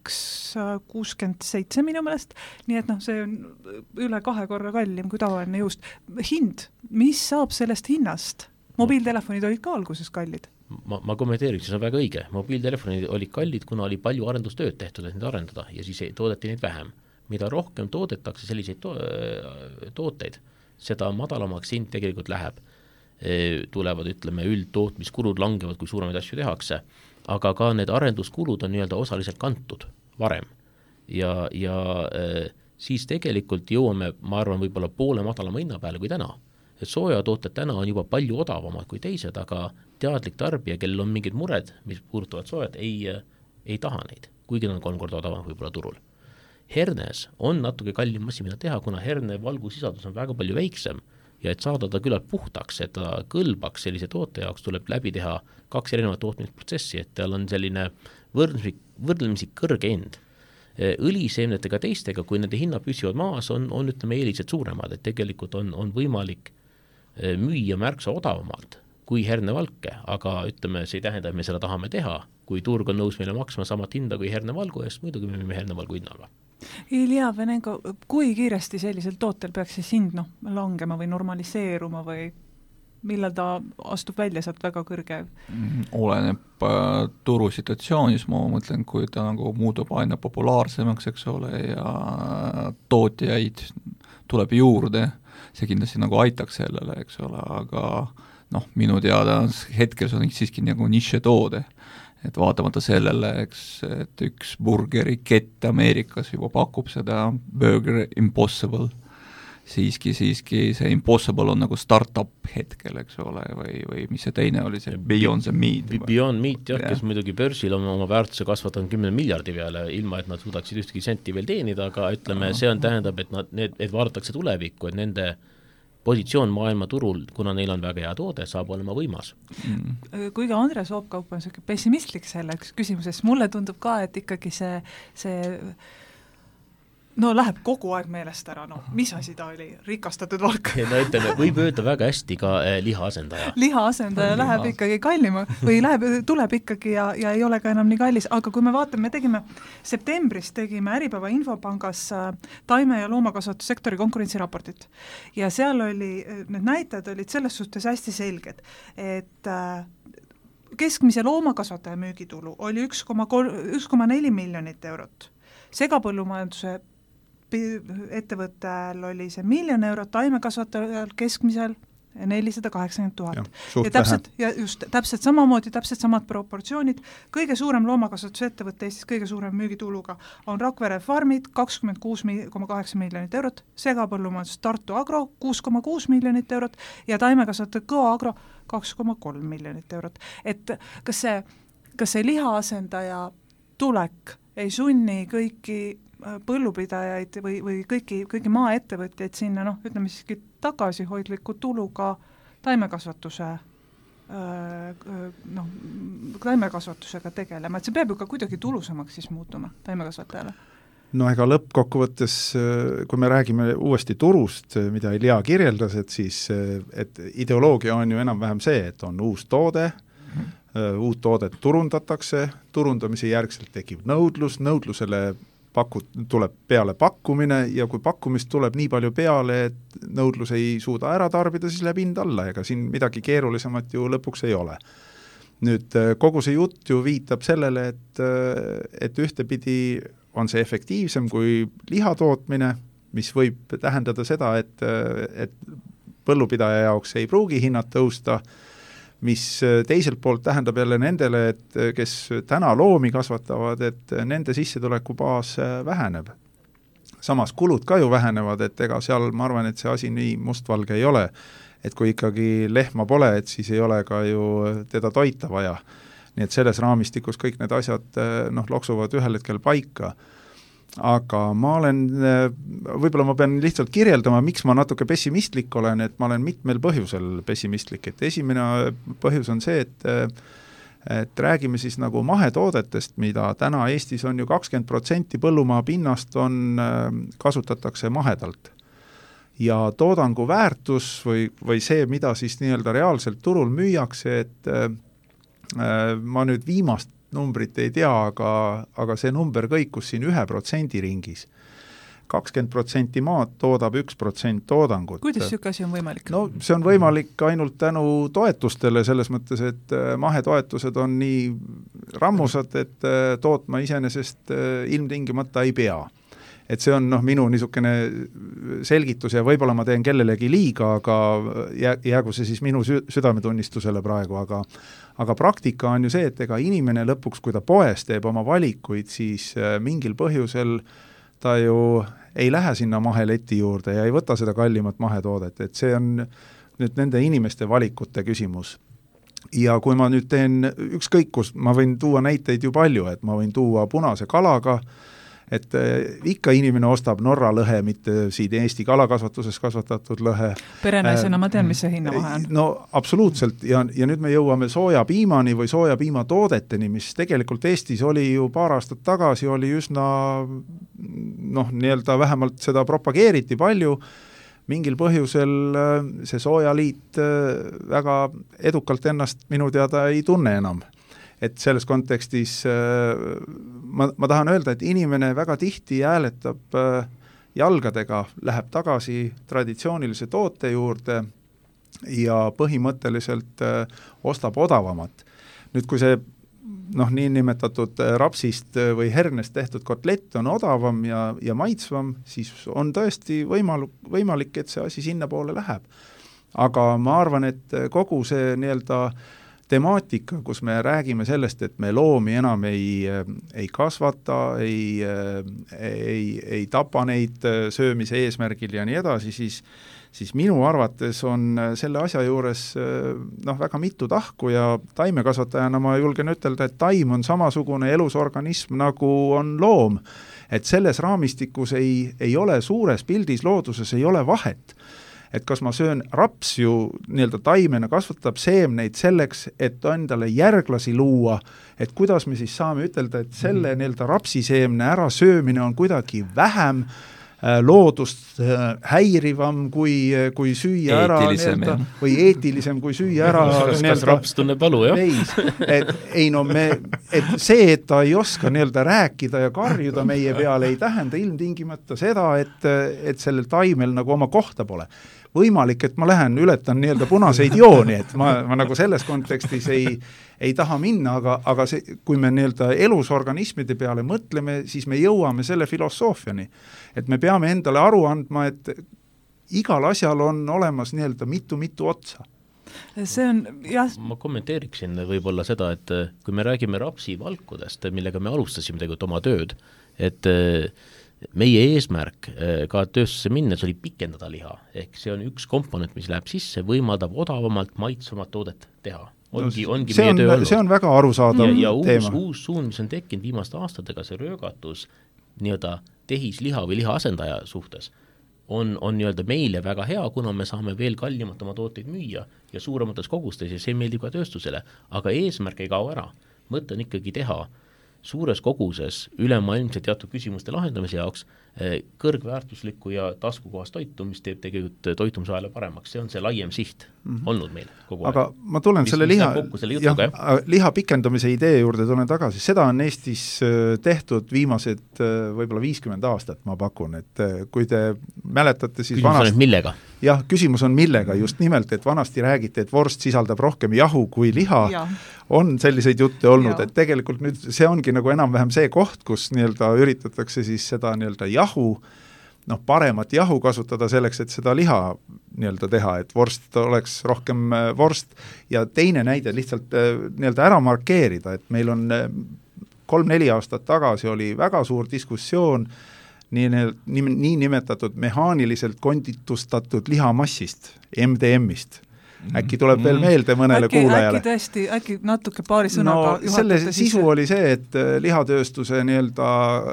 2,67 minu meelest, nii et see on üle 2 korra kallim kui tavaline juust. Hind, mis saab sellest hinnast? Mobiiltelefonid olid ka alguses kallid. Ma kommenteeriks, see on väga õige. Mobiiltelefonid olid kallid, kuna oli palju arendustööd tehtud, et neid arendada ja siis toodeti neid vähem. Mida rohkem toodetakse selliseid tooteid, seda madalamaks hind tegelikult läheb. Tulevad, ütleme, üldtootmiskulud langevad, kui suuremaid asju tehakse, aga ka need arenduskulud on nii-öelda osaliselt kantud varem. Ja siis tegelikult jõuame, ma arvan, võib-olla poole madalama hinna peale kui täna. Et soojatooted täna on juba palju odavamad kui teised, aga teadlik tarbija, kellel on mingid mured, mis puudutavad soojat, ei taha neid, kuigi nad on 3 korda odavam võib-olla turul. Hernes on natuke kallim asi, mida teha, kuna herne valgusisaldus on väga palju väiksem, ja et saada ta küllalt puhtaks, et ta kõlbaks sellise toote jaoks, tuleb läbi teha 2 erinevat tootmisprotsessi, et tal on selline võrdlemisi kõrge end. Õliseemnetega teistega, kui nende hinnad püsivad maas, on ütleme eelised suuremad, et tegelikult on võimalik müüa märksa odavamalt kui hernevalke, aga ütleme, see ei tähenda, et me seda tahame teha. Kui turg on nõus meile maksma samat hinda kui hernevalgu eest, muidugi me müüme hernevalgu hinnaga. Ilja Venenko, kui kiiresti sellisel tootel peaks siis hind langema või normaliseeruma või millal ta astub välja sealt väga kõrge? Oleneb turusituatsioonis, ma mõtlen, kui ta muutub aina populaarsemaks, eks ole, ja tootjaid tuleb juurde, see kindlasti aitaks sellele, eks ole, aga noh, minu teada hetkel see on siiski nagu nišetoode, et vaatamata sellele, eks, et üks burgerikett Ameerikas juba pakub seda Burger Impossible, siiski see Impossible on nagu startup hetkel, eks ole, või mis see teine oli, see Beyond the Meat. Beyond Meat, jah, kes muidugi börsil on oma väärtuse kasvatanud 10 miljardi peale, ilma et nad suudaksid ühtegi senti veel teenida, aga ütleme, see on tähendab, et vaadatakse tulevikku, et nende positsioon maailma turul, kuna neil on väga hea toode, saab olema võimas. Kuigi Andres Oopkaup on selline pessimistlik selleks küsimuses, mulle tundub ka, et ikkagi see no läheb kogu aeg meelest ära, no mis asi ta oli, rikastatud valk. No ütleme, võib öelda väga hästi ka lihaasendaja. Lihaasendaja läheb ikkagi kallima või tuleb ikkagi ja ei ole ka enam nii kallis, aga kui me vaatame, septembris tegime Äripäeva Infopangas taime- ja loomakasvatussektori konkurentsiraportit ja seal oli, need näitajad olid selles suhtes hästi selged, et keskmise loomakasvataja müügitulu oli 1,4 miljonit eurot, segapõllumajanduse ettevõttel oli see 1 miljon eurot, taimekasvatajal keskmisel 480 000. Ja täpselt samamoodi, täpselt samad proportsioonid, kõige suurem loomakasvatusettevõtte Eestis, kõige suurem müügituluga on Rakvere Farmid 26,8 miljonit eurot, segapõllumajandus Tartu Agro 6,6 miljonit eurot ja taimekasvataja Kõo Agro 2,3 miljonit eurot. Et kas see lihaasendaja tulek ei sunni kõiki põllupidajaid või kõiki maaettevõtjaid sinna, ütleme siiski tagasihoidliku tuluga taimekasvatusega tegelema, et see peab ju ka kuidagi tulusamaks siis muutuma taimekasvatajale? No ega lõppkokkuvõttes, kui me räägime uuesti turust, mida Ilja kirjeldas, et ideoloogia on ju enam-vähem see, et on uus toode, uut toodet turundatakse, turundamise järgselt tekib nõudlusele tuleb peale pakkumine ja kui pakkumist tuleb nii palju peale, et nõudlus ei suuda ära tarbida, siis läheb hind alla, ega siin midagi keerulisemat ju lõpuks ei ole. Nüüd kogu see jutt ju viitab sellele, et ühtepidi on see efektiivsem kui lihatootmine, mis võib tähendada seda, et põllupidaja jaoks ei pruugi hinnad tõusta, mis teiselt poolt tähendab jälle nendele, et kes täna loomi kasvatavad, et nende sissetulekubaas väheneb. Samas kulud ka ju vähenevad, et ega seal ma arvan, et see asi nii mustvalge ei ole, et kui ikkagi lehma pole, et siis ei ole ka ju teda toita vaja. Nii et selles raamistikus kõik need asjad loksuvad ühel hetkel paika. Aga ma olen, võib-olla ma pean lihtsalt kirjeldama, miks ma natuke pessimistlik olen, et ma olen mitmel põhjusel pessimistlik, et esimene põhjus on see, et räägime siis nagu mahetoodetest, mida täna Eestis on ju 20% põllumaa pinnast kasutatakse mahedalt. Ja toodangu väärtus või see, mida siis nii-öelda reaalselt turul müüakse, et ma nüüd viimast numbrit ei tea, aga see number kõikus siin 1% ringis. 20% maad toodab 1% toodangut. Kuidas siuke asi on võimalik? No see on võimalik ainult tänu toetustele, selles mõttes, et mahetoetused on nii rammusad, et tootma iseenesest ilmtingimata ei pea. Et see on minu niisugune selgitus ja võib-olla ma teen kellelegi liiga, aga jäägu see siis minu südametunnistusele praegu, aga praktika on ju see, et ega inimene lõpuks, kui ta poes teeb oma valikuid, siis mingil põhjusel ta ju ei lähe sinna maheleti juurde ja ei võta seda kallimat mahetoodet, et see on nüüd nende inimeste valikute küsimus. Ja kui ma nüüd teen ükskõik kus, ma võin tuua näiteid ju palju, et ma võin tuua punase kalaga, et ikka inimene ostab Norra lõhe, mitte siin Eesti kalakasvatuses kasvatatud lõhe. Perenaisena ma tean, mis see hinnavahe on. No absoluutselt ja nüüd me jõuame soojapiimani või soojapiimatoodeteni, mis tegelikult Eestis oli ju paar aastat tagasi, oli üsna nii-öelda vähemalt seda propageeriti palju, mingil põhjusel see soojaliit väga edukalt ennast minu teada ei tunne enam. Et selles kontekstis ma tahan öelda, et inimene väga tihti hääletab jalgadega, läheb tagasi traditsioonilise toote juurde ja põhimõtteliselt ostab odavamat. Nüüd, kui see niinimetatud rapsist või hernest tehtud kotlett on odavam ja maitsvam, siis on tõesti võimalik, et see asi sinna poole läheb. aga ma arvan, et kogu see nii-öelda temaatika, kus me räägime sellest, et me loomi enam ei kasvata, ei tapa neid söömise eesmärgil ja nii edasi, siis minu arvates on selle asja juures väga mitu tahku ja taimekasvatajana ma julgen ütelda, et taim on samasugune elusorganism nagu on loom. Et selles raamistikus ei ole suures pildis looduses, ei ole vahet. Et kas ma söön raps ju nii-öelda taimena kasvatab seemneid selleks, et endale järglasi luua, et kuidas me siis saame ütelda, et selle nii-öelda rapsiseemne ära söömine on kuidagi vähem loodust häirivam kui süüa ära või eetilisem kui süüa ära kas raps tunneb valu, jah? Et see, et ta ei oska nii-öelda rääkida ja karjuda meie peale, ei tähenda ilmtingimata seda, et sellel taimel nagu oma kohta pole. Võimalik, et ma ületan nii-öelda punaseid jooni, et ma nagu selles kontekstis ei taha minna, aga see, kui me nii-öelda elusorganismide peale mõtleme, siis me jõuame selle filosoofiani. Et me peame endale aru andma, et igal asjal on olemas nii-öelda mitu otsa. See on, jah. Ma kommenteeriksin võib-olla seda, et kui me räägime rapsivalkudest, millega me alustasime tegelikult oma tööd, et meie eesmärk ka tööstusse minnes oli pikendada liha, ehk see on üks komponent, mis läheb sisse, võimaldab odavamalt maitsemat toodet teha. Ongi meie töö olnud. See on väga arusaadav teema. Uus suund, mis on tekkinud viimaste aastatega, see röögatus nii-öelda tehisliha või liha asendaja suhtes, on nii-öelda meile väga hea, kuna me saame veel kallimat oma tooteid müüa ja suuremates kogustes ja see meeldib ka tööstusele, aga eesmärk ei kao ära. Mõte on ikkagi teha suures koguses ülemaailmse teatud küsimuste lahendamise jaoks kõrgväärtuslikku ja taskukohast toitu, mis teeb tegelikult toitumisajale paremaks. See on see laiem siht olnud meil kogu aeg. Aga ma tulen selle liha pikendamise idee juurde tulen tagasi. Seda on Eestis tehtud viimased võib-olla 50 aastat, ma pakun. Et kui te mäletate, siis küsimus on millega? Jah, küsimus on millega. Just nimelt, et vanasti räägiti, et vorst sisaldab rohkem jahu kui liha. Ja. On selliseid jutte olnud, et tegelikult nüüd see ongi nagu enam-vähem see koht, kus nii-öelda üritatakse siis seda nii-öelda jahu, paremat jahu kasutada selleks, et seda liha nii-öelda teha, et vorst oleks rohkem vorst ja teine näide lihtsalt nii-öelda ära markeerida, et meil on 3-4 aastat tagasi oli väga suur diskussioon nii nimetatud mehaaniliselt konditustatud lihamassist, MDM-ist. Äkki tuleb veel meelde mõnele kuulajale. Äkki natuke paari sõnaga selle sisu oli see, et lihatööstuse nii-öelda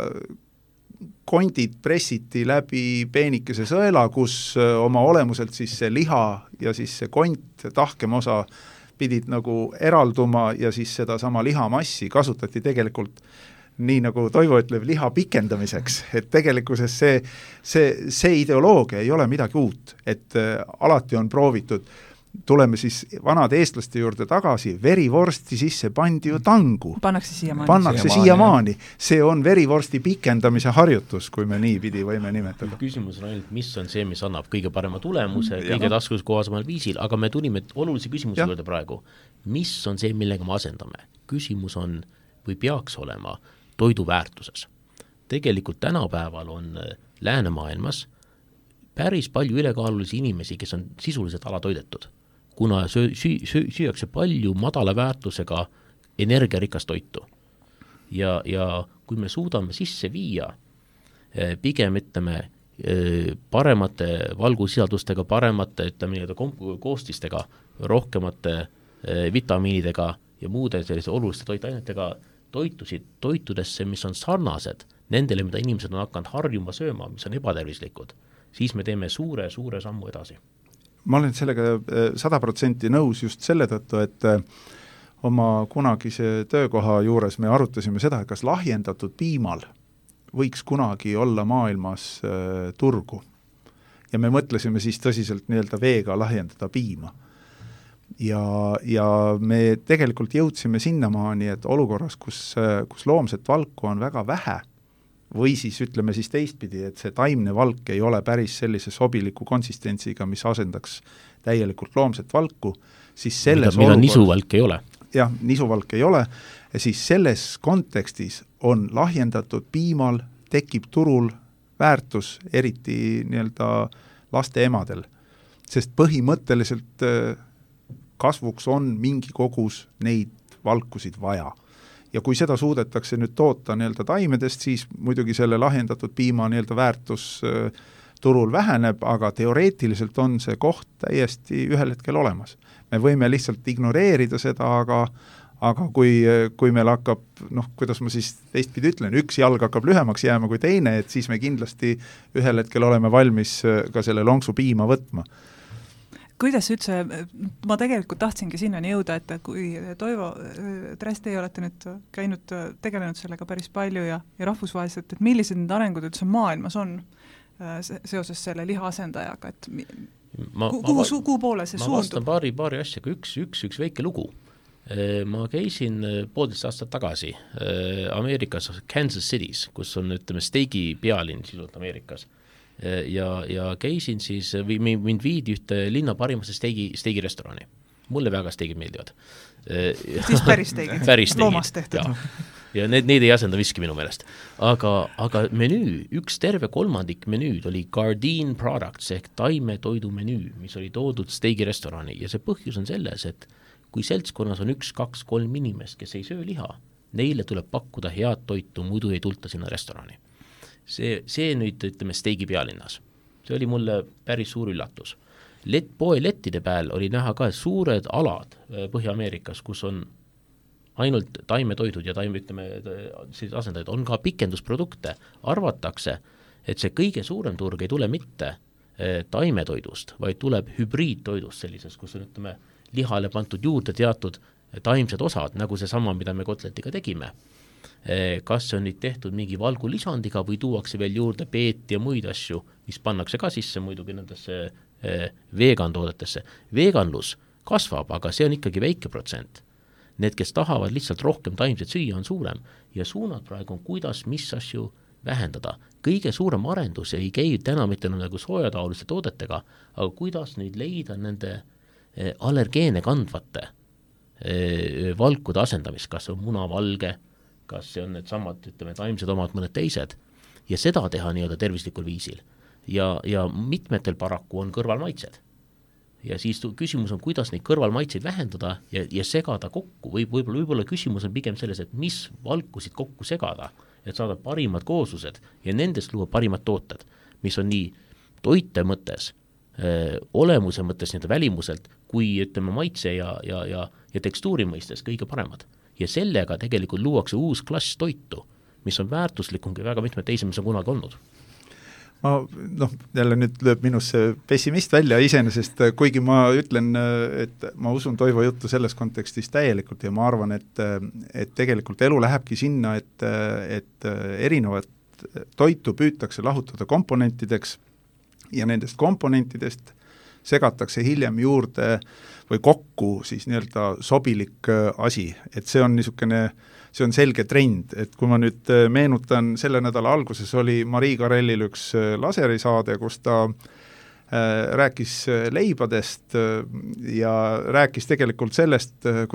kondid pressiti läbi peenikese sõela, kus oma olemuselt siis see liha ja siis see kont, tahkem osa pidid nagu eralduma ja siis seda sama lihamassi kasutati tegelikult nii nagu Toivo ütleb, liha pikendamiseks, et tegelikkuses see ideoloogia ei ole midagi uut, et alati on proovitud. Tuleme siis vanade eestlaste juurde tagasi, verivorsti sisse pandi ju tangu. Pannakse siiamaani. See on verivorsti pikendamise harjutus, kui me nii pidi võime nimetada. Küsimus on ainult, mis on see, mis annab kõige parema tulemuse, kõige taskuskohasemal viisil, aga me tulime olulise küsimuse juurde praegu. Mis on see, millega me asendame? Küsimus on või peaks olema toidu väärtuses. Tegelikult tänapäeval on läänemaailmas päris palju ülekaalulisi inimesi, kes on sisuliselt alatoidetud, kuna süüakse palju madala väärtusega energiarikast toitu. Ja kui me suudame sisse viia pigem ütleme paremate valgusisaldustega, paremate koostistega, rohkemate vitamiinidega ja muude sellise oluliste toitainetega toitudesse, mis on sarnased nendele, mida inimesed on hakanud harjuma sööma, mis on ebatervislikud, siis me teeme suure sammu edasi. Ma olen sellega 100% nõus just selle tõttu, et oma kunagise töökoha juures me arutasime seda, et kas lahjendatud piimal võiks kunagi olla maailmas turgu. Ja me mõtlesime siis tõsiselt nii-öelda veega lahjendada piima. Ja me tegelikult jõudsime sinnamaani, et olukorras, kus loomset valku on väga vähe, või siis ütleme siis teistpidi, et see taimne valk ei ole päris sellise sobiliku konsistentsiga, mis asendaks täielikult loomset valku, siis selles mida nisuvalk ei ole. Jah, nisuvalk ei ole, ja siis selles kontekstis on lahjendatud piimal, tekib turul väärtus, eriti nii-öelda laste emadel. sest põhimõtteliselt kasvuks on mingi kogus neid valkusid vaja. Ja kui seda suudetakse nüüd toota nii-öelda taimedest, siis muidugi selle lahjendatud piima nii-öelda väärtus turul väheneb, aga teoreetiliselt on see koht täiesti ühel hetkel olemas. Me võime lihtsalt ignoreerida seda, aga kui meil hakkab, kuidas ma siis teistpidi ütlen, üks jalg hakkab lühemaks jääma kui teine, et siis me kindlasti ühel hetkel oleme valmis ka selle lonksu piima võtma. Kuidas üldse, ma tegelikult tahtsingi sinnani jõuda, et kui Toivo Träst, teie olete nüüd käinud, tegelenud sellega päris palju ja rahvusvaheliselt, et millised need arengud üldse maailmas on seoses selle lihaasendajaga, et kuhu poole see suundub? Ma vastan paari asjaga, üks väike lugu. Ma käisin 1,5 aastat tagasi Ameerikas Kansas City's, kus on steigi pealinn sisult Ameerikas. Ja käisin siis, mind viidi ühte linna parimasse steigi restorani. Mulle väga steigid meeldivad. Siis päris steigid, loomast tehtud. Ja need ei asenda miski minu meelest. Aga menüü, üks terve 3 menüüd oli Gardein Products ehk taimetoidu menüü, mis oli toodud steigi restorani. Ja see põhjus on selles, et kui seltskonnas on 1, 2, 3 inimest, kes ei söö liha, neile tuleb pakkuda head toitu, muidu ei tulta sinna restorani. See nüüd, steigi pealinnas. See oli mulle päris suur üllatus. Poe lettide peal oli näha ka suured alad Põhja-Ameerikas, kus on ainult taimetoidud ja siis asendajad on ka pikendusprodukte. Arvatakse, et see kõige suurem turg ei tule mitte taimetoidust, vaid tuleb hübriidtoidust sellises, kus on lihale pantud juurde teatud taimsed osad, nagu see sama, mida me kotletiga tegime. Kas see on nüüd tehtud mingi valgulisandiga või tuuakse veel juurde peeti ja muid asju, mis pannakse ka sisse muidugi nendesse vegantoodetesse. Veganlus kasvab, aga see on ikkagi väike protsent. Need, kes tahavad lihtsalt rohkem taimset süüa, on suurem ja suunad praegu on, kuidas mis asju vähendada. Kõige suurem arendus ei käi täna mitte nagu soojataoliste toodetega, aga kuidas nüüd leida nende allergeene kandvate valkude asendamist, kas on munavalge, kas see on need samad, taimsed omad, mõned teised, ja seda teha nii-öelda tervislikul viisil. Ja mitmetel paraku on kõrvalmaitsed. Ja siis küsimus on, kuidas neid kõrvalmaitseid vähendada ja segada kokku, võib-olla küsimus on pigem selles, et mis valkusid kokku segada, et saada parimad kooslused ja nendest luua parimad tooted, mis on nii toite mõttes, olemuse mõttes nii-öelda välimuselt, kui maitse ja tekstuuri mõistes kõige paremad. Ja sellega tegelikult luuakse uus klass toitu, mis on väärtuslikum kui väga mitmed teised, mis on kunagi olnud. Jälle nüüd lööb minus see pessimist välja iseenesest, kuigi ma ütlen, et ma usun Toivo juttu selles kontekstis täielikult ja ma arvan, et tegelikult elu lähebki sinna, et erinevad toitu püütakse lahutada komponentideks ja nendest komponentidest segatakse hiljem juurde või kokku siis nii-öelda sobilik asi, et see on selge trend, et kui ma nüüd meenutan, selle nädala alguses oli Marii Karellil üks laserisaade, kus ta rääkis leibadest ja rääkis tegelikult sellest,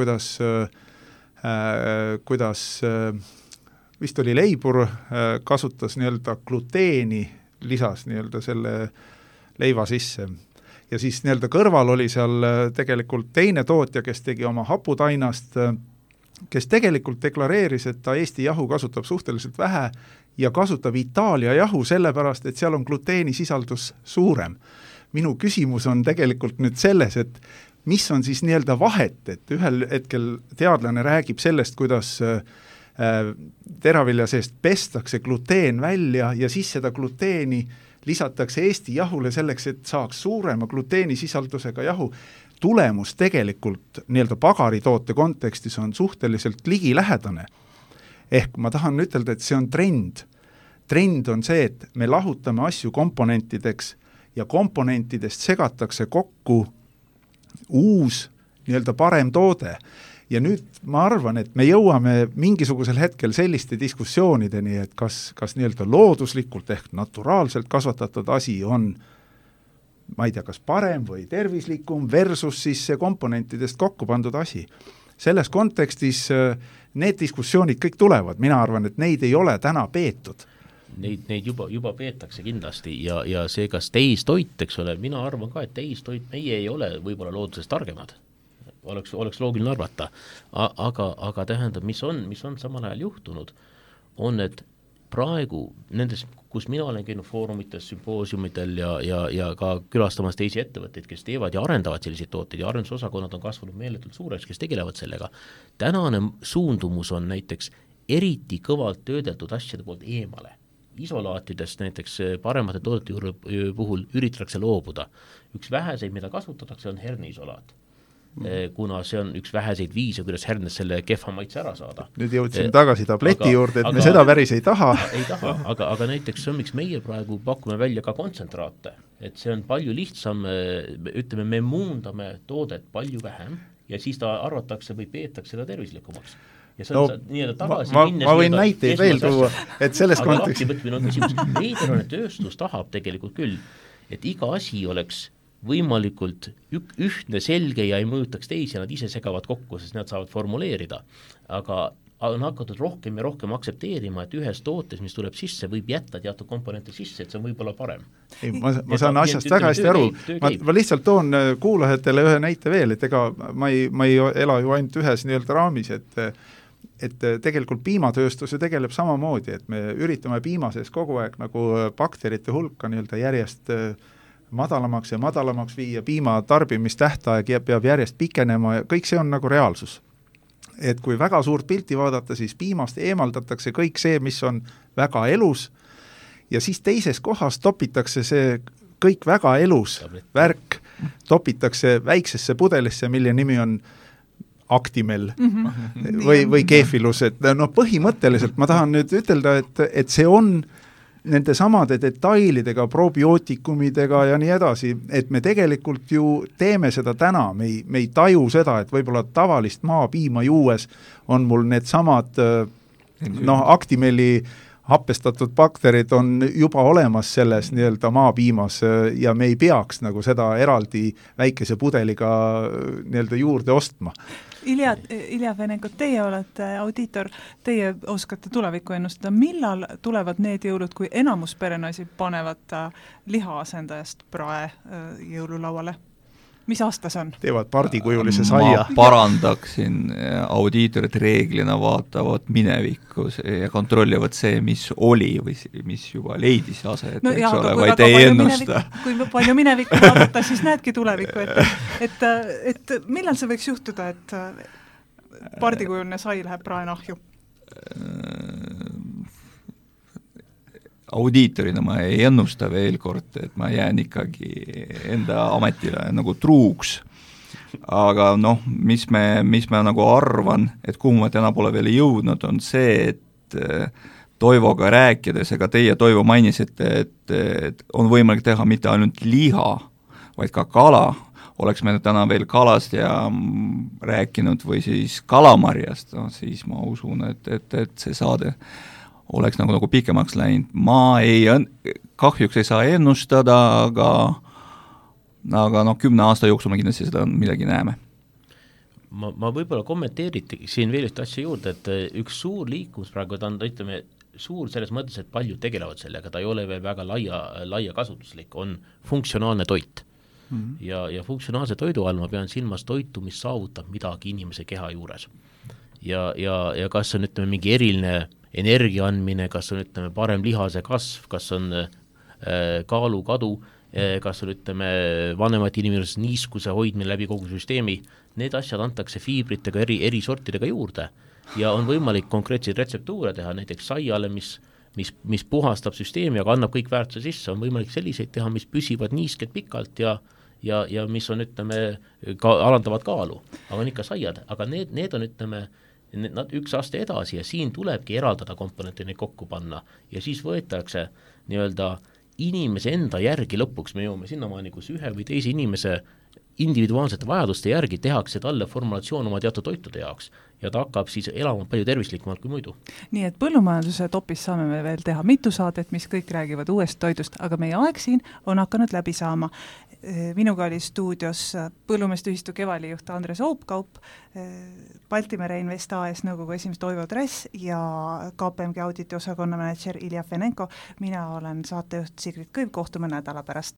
kuidas vist oli leibur, kasutas nii-öelda gluteeni, lisas nii-öelda selle leiva sisse. Ja siis nii-öelda kõrval oli seal tegelikult teine tootja, kes tegi oma haputainast, kes tegelikult deklareeris, et ta Eesti jahu kasutab suhteliselt vähe ja kasutab Itaalia jahu sellepärast, et seal on gluteeni sisaldus suurem. Minu küsimus on tegelikult nüüd selles, et mis on siis nii-öelda vahet, et ühel hetkel teadlane räägib sellest, kuidas teravilja seest pestakse gluteen välja ja siis seda gluteeni lisatakse Eesti jahule selleks, et saaks suurema gluteeni sisaldusega jahu. Tulemus tegelikult nii-öelda pagaritoote kontekstis on suhteliselt ligilähedane. Ehk ma tahan ütelda, et see on trend. Trend on see, et me lahutame asju komponentideks ja komponentidest segatakse kokku uus nii-öelda parem toode. Ja nüüd ma arvan, et me jõuame mingisugusel hetkel selliste diskussioonideni, et kas nii-öelda looduslikult ehk naturaalselt kasvatatud asi on, ma ei tea, kas parem või tervislikum versus siis see komponentidest kokku pandud asi. Selles kontekstis need diskussioonid kõik tulevad, mina arvan, et neid ei ole täna peetud. neid juba peetakse kindlasti ja see, kas täistoit, eks ole, mina arvan ka, et täistoit meie ei ole võib-olla loodusest targemad. Oleks loogiline arvata. Aga tähendab, mis on samal ajal juhtunud, on, et praegu nendes, kus mina olen käinud foorumites, sümpoosiumitel ja ka külastamas teisi ettevõtteid, kes teevad ja arendavad selliseid tooteid ja arendusosakonnad on kasvanud meeletult suureks, kes tegelevad sellega. Tänane suundumus on näiteks eriti kõvalt töödeldud asjade poolt eemale. Isolaatidest näiteks paremate toodete puhul üritatakse loobuda. Üks väheseid, mida kasutatakse, on herneisolaat. Kuna see on üks väheseid viise, kuidas hernes selle kehva maitse ära saada. Nüüd jõudsime tagasi tableti juurde, et me seda päris ei taha. Aga näiteks see on, miks meie praegu pakume välja ka kontsentraate, et see on palju lihtsam, ütleme, me muundame toodet palju vähem ja siis ta arvatakse või peetakse seda tervislikumaks. Ja see on tagasi minnes... Ma võin näiteid veel tuua, et selles kontekstis... Veidrone tööstus tahab tegelikult küll, et iga asi oleks võimalikult ühtne, selge ja ei mõjutaks teisi ja nad ise segavad kokku, sest nad saavad formuleerida. Aga on hakatud rohkem ja rohkem aktsepteerima, et ühes tootes, mis tuleb sisse, võib jätta teatud komponente sisse, et see on võib-olla parem. Ma saan asjast väga hästi aru. Ma lihtsalt toon kuulajatele ühe näite veel, et ega ma ei ela ju ainult ühes nii-öelda raamis, et tegelikult piimatööstus tegeleb samamoodi, et me üritame piima sees kogu aeg nagu bakterite hulka nii-öelda järjest madalamaks ja madalamaks viia, piima tarbimistähtaeg peab järjest pikenema ja kõik see on nagu reaalsus. Et kui väga suurt pilti vaadata, siis piimast eemaldatakse kõik see, mis on väga elus ja siis teises kohas topitakse see kõik väga elus värk, topitakse väiksesse pudelisse, mille nimi on Actimel või Keefilus, et põhimõtteliselt ma tahan nüüd ütelda, et see on nende samade detailidega, probiootikumidega ja nii edasi, et me tegelikult ju teeme seda täna, me ei taju seda, et võib-olla tavalist maapiima juues on mul need samad Actimeli happestatud bakterid on juba olemas selles nii-öelda maapiimas ja me ei peaks nagu seda eraldi väikese pudeliga nii-öelda juurde ostma. Ilja Venenko, teie olete audiitor, teie oskate tulevikku ennustada. Millal tulevad need jõulud, kui enamus perenasi panevad liha asendajast prae jõululauale? Mis aasta see on? Teevad pardikujulise saia. Ma parandaksin, audiitorid reeglina vaatavad minevikus ja kontrollivad see, mis oli või mis juba leidis aset, vaid ei ennusta. Kui palju minevikku vaadata, siis näedki tulevikku, et millal see võiks juhtuda, et pardikujuline sai läheb praenahju? Audiitorina ma ei ennusta veel kord, et ma jään ikkagi enda ametile nagu truuks. Aga mis me nagu arvan, et kuhu ma täna pole veel jõudnud, on see, et Toivoga rääkides, ega teie Toivo mainisite, et on võimalik teha mitte ainult liha, vaid ka kala. Oleks me täna veel kalast ja rääkinud või siis kalamarjast, siis ma usun, et see saade oleks nagu pikemaks läinud. Ma kahjuks ei saa ennustada, aga 10 aasta jooksul me kindlasti seda midagi näeme. Ma võib-olla kommenteeriti siin veel üht asja juurde, et üks suur liikumus praegu on, ütleme, suur selles mõttes, et paljud tegelevad sellega, ta ei ole veel väga laia kasutuslik, on funktsionaalne toit. Ja funktsionaalse toidu all ma pean silmas toitu, mis saavutab midagi inimese keha juures. Ja kas on, ütleme, mingi eriline energia andmine, kas on, ütleme, parem lihase kasv, kas on kaalu kadu, kas on, ütleme, vanemate inimesed niiskuse hoidmine läbi kogu süsteemi, need asjad antakse fiibritega eri sortidega juurde ja on võimalik konkreetseid retseptuure teha, näiteks saiale, mis puhastab süsteemi, aga annab kõik väärtuse sisse, on võimalik selliseid teha, mis püsivad niisked pikalt ja mis on, ütleme, alandavad kaalu, aga on ikka saiad, aga need on, ütleme, nad üks aste edasi ja siin tulebki eraldada komponente neid kokku panna ja siis võetakse nii-öelda inimese enda järgi lõpuks, me jõuame sinnamaani, kus ühe või teise inimese individuaalsete vajaduste järgi tehakse talle formulatsioon oma teatud toitude jaoks ja ta hakkab siis elama palju tervislikumalt kui muidu. Nii et põllumajanduse topis saame me veel teha mitu saadet, mis kõik räägivad uuest toidust, aga meie aeg siin on hakanud läbi saama. Minuga oli stuudios Põllumeeste Kevali juht Andres Oopkaup, Baltimere Invest AS nõukogu esimees Toivo Trass ja KPMG auditi osakonna manager Ilja Fenenko. Mina olen saatejuht Sigrid Kõiv, kohtume nädala pärast.